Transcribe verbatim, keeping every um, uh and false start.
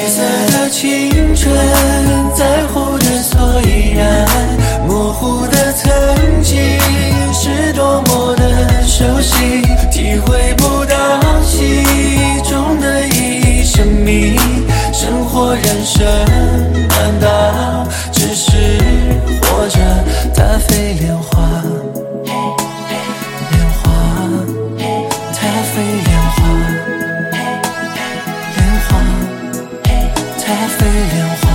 色的青春，在乎的所以然，模糊的曾经是多么的熟悉，体会不到其中的意义。生命生活人生，难道只是活着？它飞莲花，莲花，它飞莲花，莲花，它飞莲花。